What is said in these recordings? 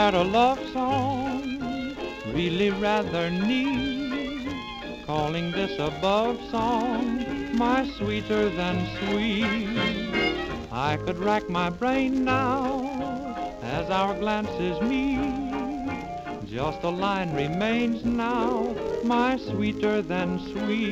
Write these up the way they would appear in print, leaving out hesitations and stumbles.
write a love song, really rather neat, calling this above song my sweeter than sweet. I could rack my brain now as our glances meet. Just a line remains now, my sweeter than sweet.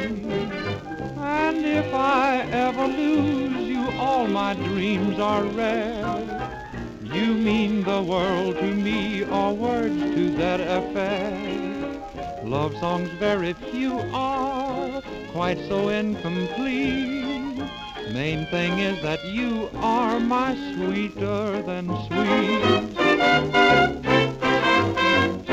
And if I ever lose you, all my dreams are rare. You mean the world to me, or words to that effect. Love songs very few are quite so incomplete. Main thing is that you are my sweeter than sweet.